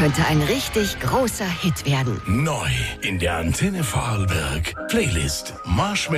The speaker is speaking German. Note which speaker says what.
Speaker 1: könnte ein richtig großer Hit werden.
Speaker 2: Neu in der Antenne Vorarlberg. Playlist Marshmallow.